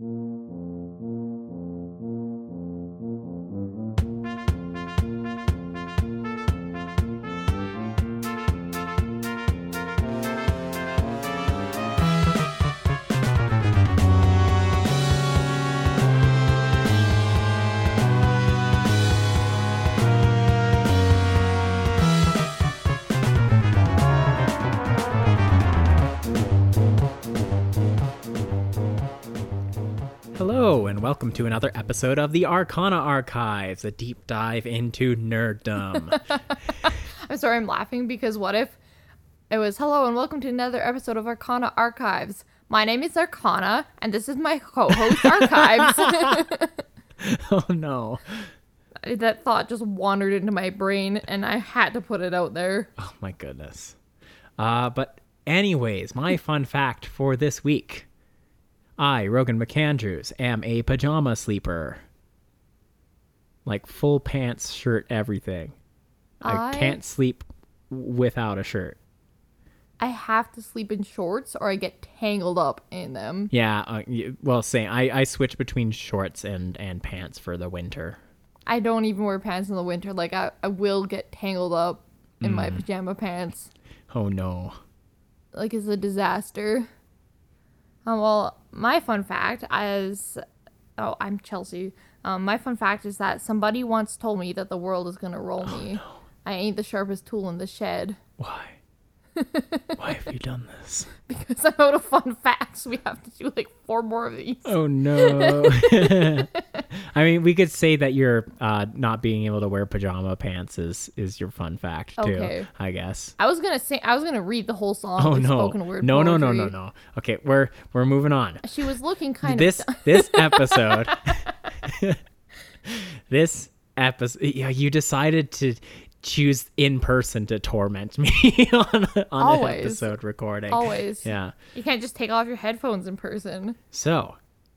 Hello, and welcome to another episode of the Arcana Archives, a deep dive into nerddom. I'm sorry, I'm laughing because what if it was, hello and welcome to another episode of Arcana Archives. My name is Arcana, and this is my co-host, Archives. Oh no. That thought just wandered into my brain, and I had to put it out there. Oh my goodness. But anyways, my fun fact for this week. I, Rogan McAndrews, am a pajama sleeper. Like full pants, shirt, everything. I can't sleep without a shirt. I have to sleep in shorts or I get tangled up in them. Yeah, well, same. I switch between shorts and pants for the winter. I don't even wear pants in the winter. Like, I will get tangled up in my pajama pants. Oh, no. Like, it's a disaster. Well, my fun fact is... Oh, I'm Chelsea. My fun fact is that somebody once told me that the world is going to roll me. No. I ain't the sharpest tool in the shed. Why? Why have you done this? Because I'm out of fun facts. We have to do like 4 more of these. Oh, no. I mean, we could say that you're not being able to wear pajama pants is your fun fact, too, okay. I guess. I was going to read the whole song. Oh, like, no. Spoken word No. poetry. Okay, we're moving on. She was looking kind of... This episode... This episode... Yeah, you decided to... choose in person to torment me on an episode recording. Always. Yeah. You can't just take off your headphones in person. So,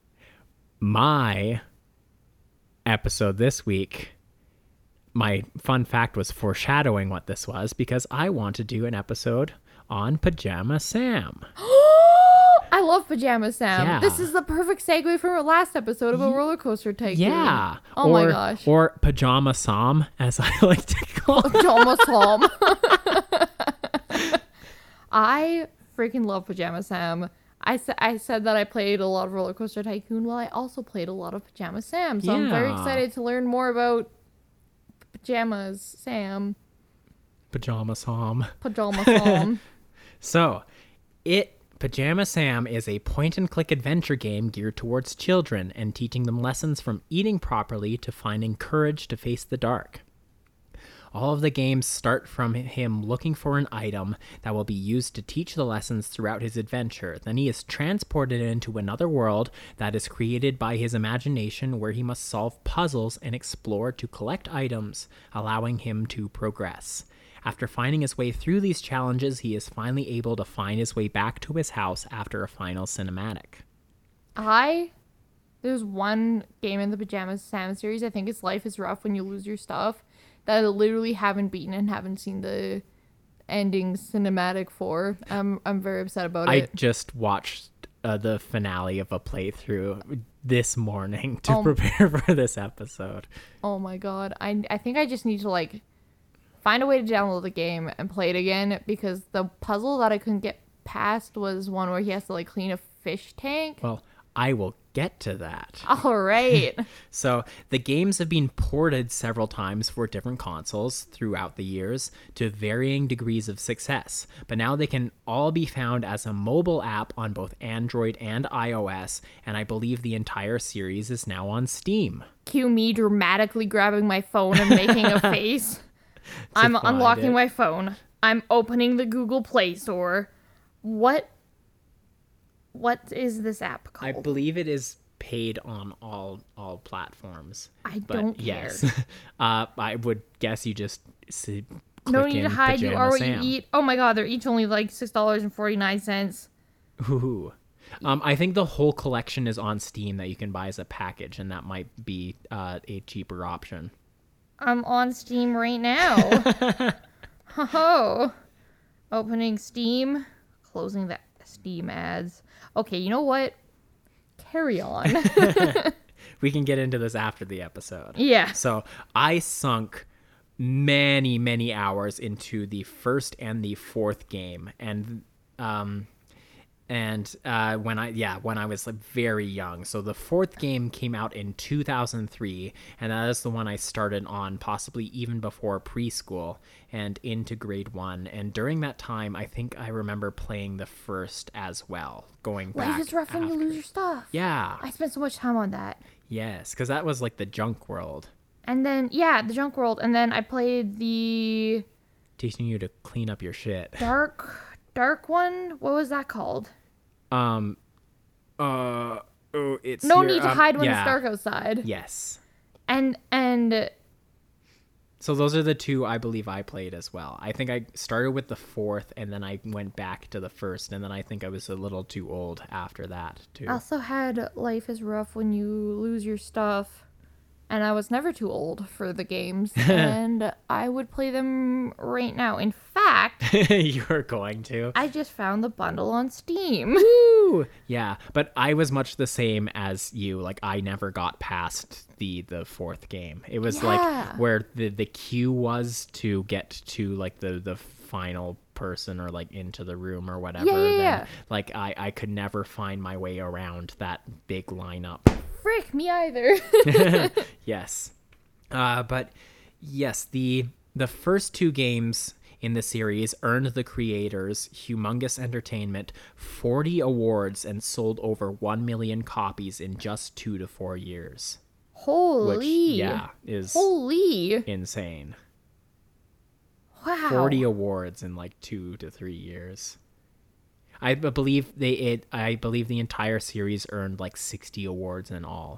my episode this week, my fun fact was foreshadowing what this was because I want to do an episode on Pajama Sam. I love Pajama Sam. Yeah. This is the perfect segue from our last episode about Roller Coaster Tycoon. Yeah. Oh my gosh. Or Pajama Sam, as I like to call it. Pajama Sam. I freaking love Pajama Sam. I said that I played a lot of Roller Coaster Tycoon. Well, I also played a lot of Pajama Sam. So I'm very excited to learn more about Pajamas Sam. Pajama Sam. Pajama Sam. So, Pajama Sam is a point-and-click adventure game geared towards children and teaching them lessons from eating properly to finding courage to face the dark. All of the games start from him looking for an item that will be used to teach the lessons throughout his adventure. Then he is transported into another world that is created by his imagination where he must solve puzzles and explore to collect items, allowing him to progress. After finding his way through these challenges, he is finally able to find his way back to his house after a final cinematic. There's one game in the Pajama Sam series, I think it's Life is Rough When You Lose Your Stuff, that I literally haven't beaten and haven't seen the ending cinematic for. I'm very upset about it. I just watched the finale of a playthrough this morning to prepare for this episode. Oh my god. I think I just need to find a way to download the game and play it again because the puzzle that I couldn't get past was one where he has to clean a fish tank. Well, I will get to that. All right. So the games have been ported several times for different consoles throughout the years to varying degrees of success, but now they can all be found as a mobile app on both Android and iOS, and I believe the entire series is now on Steam. Cue me dramatically grabbing my phone and making a face. I'm unlocking my phone. I'm opening the Google Play Store. What is this app called? I believe it is paid on all platforms. I don't care. Yes. I would guess you just click no need to hide. You are what Sam. you eat. Oh my god, they're each only $6.49. Ooh. I think the whole collection is on Steam that you can buy as a package, and that might be a cheaper option. I'm on Steam right now. Oh. Opening Steam. Closing the Steam ads. Okay, you know what? carry on. We can get into this after the episode. Yeah. So I sunk many, many hours into the first and the fourth game. And when I was like very young. So the fourth game came out in 2003, and that is the one I started on possibly even before preschool and into grade 1. And during that time, I think I remember playing the first as well, going back. Life is rough when you lose your stuff. Yeah. I spent so much time on that. Yes, because that was like the junk world. And then, yeah, the junk world. And then I played the Teaching you to clean up your shit. dark one. What was that called? It's No Need to Hide When It's Dark Outside. Yes. And so those are the two I believe I played as well. I think I started with the fourth, and then I went back to the first, and then I think I was a little too old after that too. I also had Life is Rough When You Lose Your Stuff. And I was never too old for the games, and I would play them right now. In fact, You're going to. I just found the bundle on Steam. Woo! Yeah, but I was much the same as you. Like, I never got past the fourth game. It was like where the queue was to get to like the final person or like into the room or whatever. Yeah. Like I could never find my way around that big lineup. Frick, me either. Yes. But yes, the first two games in the series earned the creators, Humongous Entertainment, 40 awards and sold over 1 million copies in just 2 to 4 years. Holy. Which, yeah, is Holy. insane. Wow. 40 awards in like 2 to 3 years. I believe the entire series earned like 60 awards in all.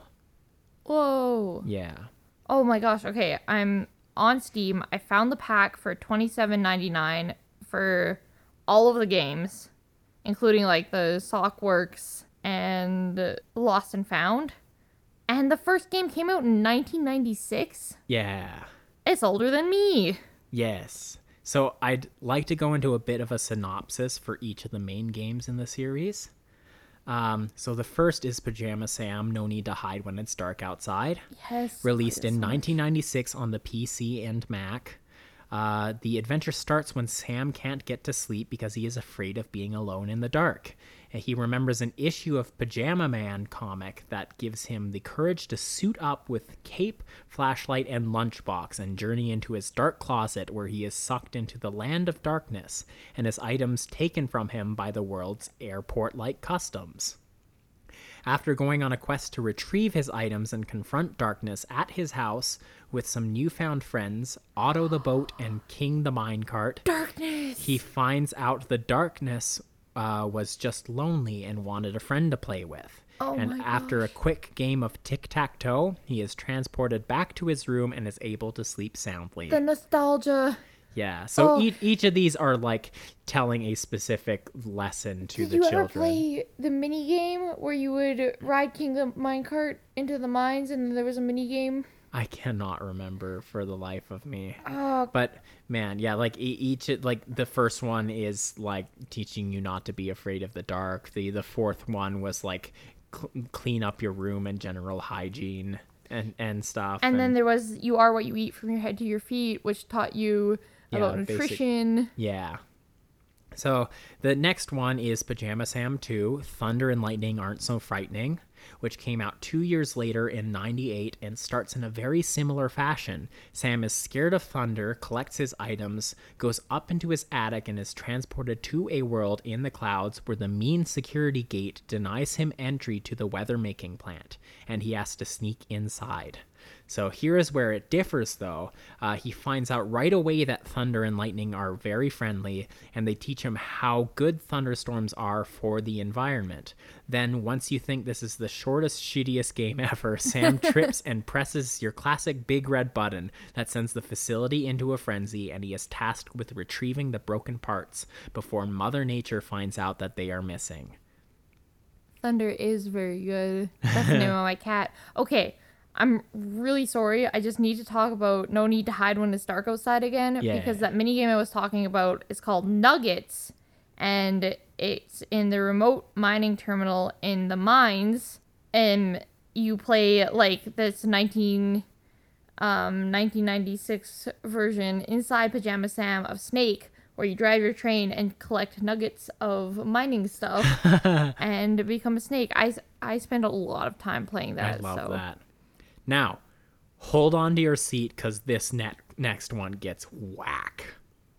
Whoa. Yeah. Oh my gosh. Okay, I'm on Steam. I found the pack for $27.99 for all of the games, including like the Sockworks and Lost and Found. And the first game came out in 1996. Yeah. It's older than me. Yes. So I'd like to go into a bit of a synopsis for each of the main games in the series. So the first is Pajama Sam, No Need to Hide When It's Dark Outside. Yes. Released in 1996 on the PC and Mac. The adventure starts when Sam can't get to sleep because he is afraid of being alone in the dark. And he remembers an issue of Pajama Man comic that gives him the courage to suit up with cape, flashlight, and lunchbox and journey into his dark closet where he is sucked into the land of darkness and his items taken from him by the world's airport-like customs. After going on a quest to retrieve his items and confront darkness at his house with some newfound friends, Otto the Boat and King the Minecart, Darkness! he finds out the darkness was just lonely and wanted a friend to play with. Oh and my after a quick game of tic-tac-toe, he is transported back to his room and is able to sleep soundly. The nostalgia. Yeah, so Oh. each of these are like telling a specific lesson to Did the you children. ever play the mini game where you would ride King the Minecart into the mines and there was a mini game? I cannot remember for the life of me. Oh, But man, yeah, like each like the first one is like teaching you not to be afraid of the dark. The fourth one was like clean up your room and general hygiene and stuff. and then there was You Are What You Eat From Your Head to Your Feet, which taught you about nutrition. Yeah. So the next one is Pajama Sam 2, Thunder and Lightning Aren't So Frightening, which came out 2 years later in 98 and starts in a very similar fashion. Sam is scared of thunder, collects his items, goes up into his attic, and is transported to a world in the clouds where the mean security gate denies him entry to the weather-making plant, and he has to sneak inside. So here is where it differs, though. He finds out right away that thunder and lightning are very friendly, and they teach him how good thunderstorms are for the environment. Then, once you think this is the shortest, shittiest game ever, Sam trips and presses your classic big red button that sends the facility into a frenzy, and he is tasked with retrieving the broken parts before Mother Nature finds out that they are missing. Thunder is very good. That's the name of my cat. Okay, I'm really sorry. I just need to talk about No Need to Hide When It's Dark Outside again. Yeah. Because that mini game I was talking about is called Nuggets. And it's in the remote mining terminal in the mines. and you play like this 1996 version inside Pajama Sam of Snake, where you drive your train and collect nuggets of mining stuff and become a snake. I spend a lot of time playing that. I love that. Now, hold on to your seat because this next one gets whack.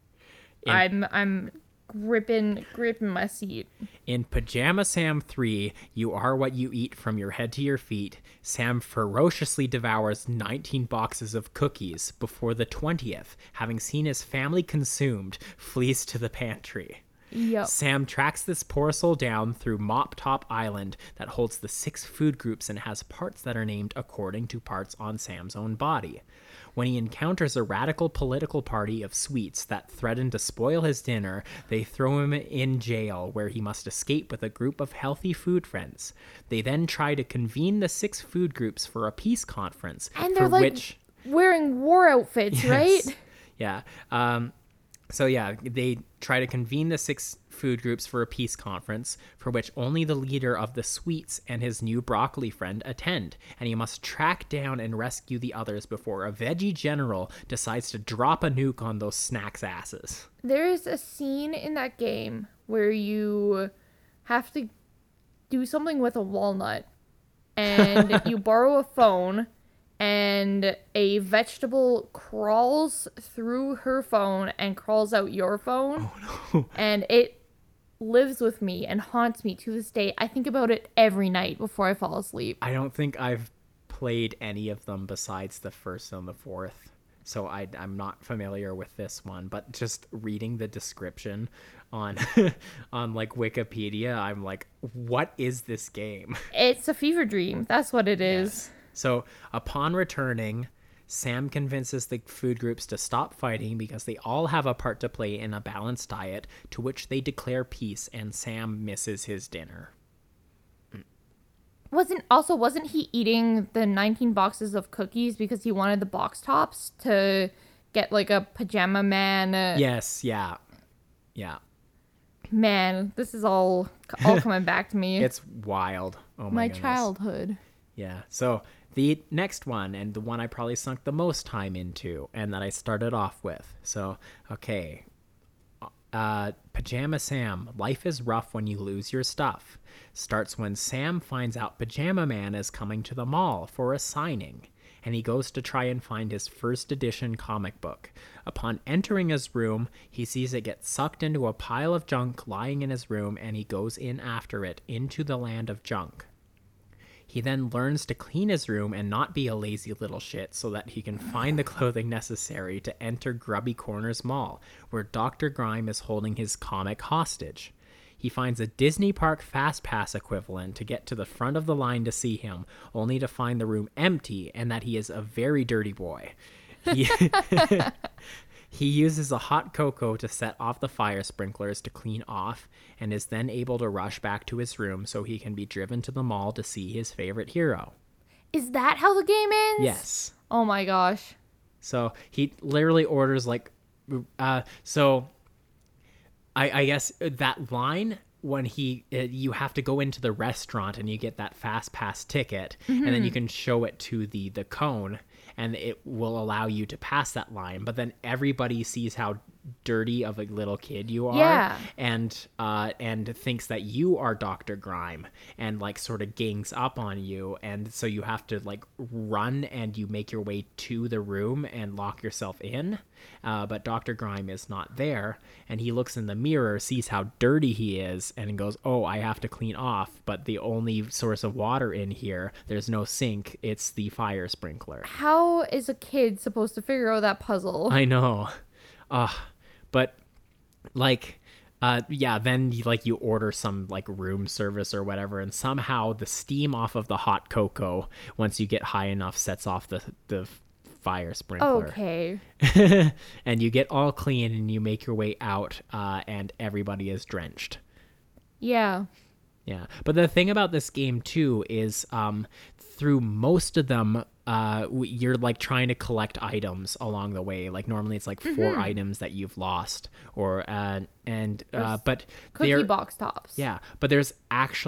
I'm gripping my seat. In Pajama Sam 3, you are what you eat from your head to your feet. Sam ferociously devours 19 boxes of cookies before the 20th, having seen his family consumed, flees to the pantry. Yep. Sam tracks this poor soul down through Mop Top Island that holds the 6 food groups and has parts that are named according to parts on Sam's own body. When he encounters a radical political party of sweets that threaten to spoil his dinner, they throw him in jail where he must escape with a group of healthy food friends. They then try to convene the 6 food groups for a peace conference. And they're wearing war outfits, Yes. right? Yeah. So yeah, they try to convene the 6 food groups for a peace conference, for which only the leader of the sweets and his new broccoli friend attend, and he must track down and rescue the others before a veggie general decides to drop a nuke on those snacks' asses. There is a scene in that game where you have to do something with a walnut, and you borrow a phone, and a vegetable crawls through her phone and crawls out your phone. Oh no. And it lives with me and haunts me to this day. I think about it every night before I fall asleep. I don't think I've played any of them besides the first and the fourth, so I'm not familiar with this one, but just reading the description on on like Wikipedia, I'm like, what is this game? It's a fever dream. That's what it is. Yes. So upon returning, Sam convinces the food groups to stop fighting because they all have a part to play in a balanced diet, to which they declare peace, and Sam misses his dinner. Wasn't he eating the 19 boxes of cookies because he wanted the box tops to get like a pajama man? Yes, yeah. Yeah. Man, this is all coming back to me. It's wild. Oh my goodness. Childhood. Yeah. So the next one, and the one I probably sunk the most time into, and that I started off with. So, okay. Pajama Sam, life is rough when you lose your stuff. Starts when Sam finds out Pajama Man is coming to the mall for a signing, and he goes to try and find his first edition comic book. Upon entering his room, he sees it get sucked into a pile of junk lying in his room, and he goes in after it into the land of junk. He then learns to clean his room and not be a lazy little shit so that he can find the clothing necessary to enter Grubby Corners Mall, where Dr. Grime is holding his comic hostage. He finds a Disney Park Fast Pass equivalent to get to the front of the line to see him, only to find the room empty and that he is a very dirty boy. He uses a hot cocoa to set off the fire sprinklers to clean off, and is then able to rush back to his room so he can be driven to the mall to see his favorite hero. Is that how the game ends? Yes. Oh my gosh. So he literally orders like, I guess that line when you have to go into the restaurant and you get that fast pass ticket, and then you can show it to the cone, and it will allow you to pass that line. But then everybody sees how dirty of a little kid you are, Yeah. and thinks that you are Dr. Grime, and like sort of gangs up on you, and so you have to like run, and you make your way to the room and lock yourself in, but Dr. Grime is not there, and he looks in the mirror, sees how dirty he is, and goes, oh, I have to clean off, but the only source of water in here, there's no sink, it's the fire sprinkler. How is a kid supposed to figure out that puzzle? I know. But like, yeah, then you order some like room service or whatever, and somehow the steam off of the hot cocoa, once you get high enough, sets off the fire sprinkler. Okay. And you get all clean and you make your way out, and everybody is drenched. Yeah. Yeah. But the thing about this game too is, through most of them, you're like trying to collect items along the way. Like normally it's like 4 items that you've lost, or but Cookie box tops. yeah, but there's actually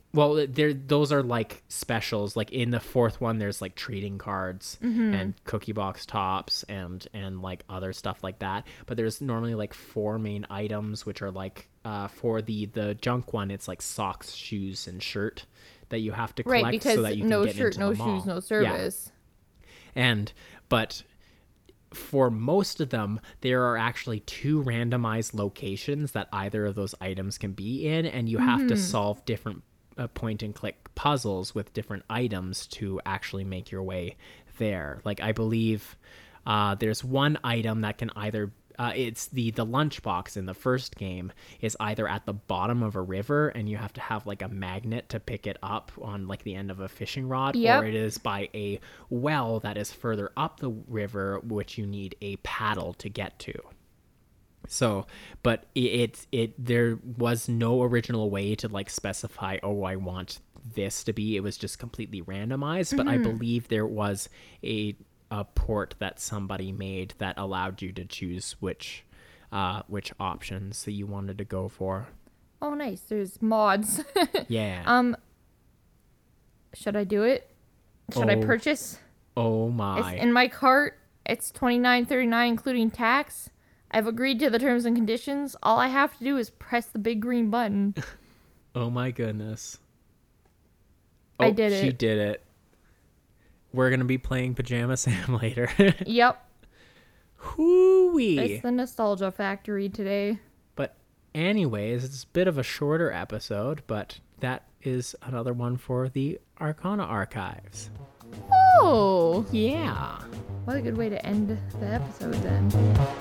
Well, those are like specials. Like in the fourth one, there's like trading cards and cookie box tops and like other stuff like that. But there's normally like 4 main items, which are like for the junk one, it's like socks, shoes, and shirt that you have to collect Right, because so that you can no get shirt, into no the mall. shoes, no service. Yeah. But for most of them, there are actually 2 randomized locations that either of those items can be in, and you have to solve different point and click puzzles with different items to actually make your way there. Like I believe there's one item that can either it's the lunchbox in the first game is either at the bottom of a river and you have to have like a magnet to pick it up on like the end of a fishing rod, Yep. or it is by a well that is further up the river, which you need a paddle to get to. So, but there was no original way to like specify, oh, I want this to be. It was just completely randomized. But I believe there was a port that somebody made that allowed you to choose which options that you wanted to go for. Oh, nice. There's mods. Yeah. Should I do it? Should I purchase? Oh my. It's in my cart. It's $29.39 including tax. I've agreed to the terms and conditions. All I have to do is press the big green button. Oh my goodness. I did it. She did it. We're going to be playing Pajama Sam later. Yep. Hoo-wee. It's the Nostalgia Factory today. But anyways, it's a bit of a shorter episode, but that is another one for the Arcana Archives. Oh! Yeah. What a good way to end the episode then.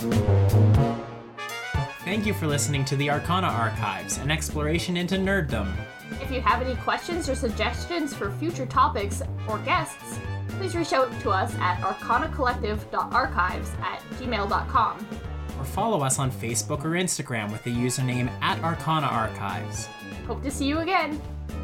Thank you for listening to the Arcana Archives, an exploration into nerddom. If you have any questions or suggestions for future topics or guests, please reach out to us at arcanacollective.archives@gmail.com. Or follow us on Facebook or Instagram with the username @ArcanaArchives. Hope to see you again.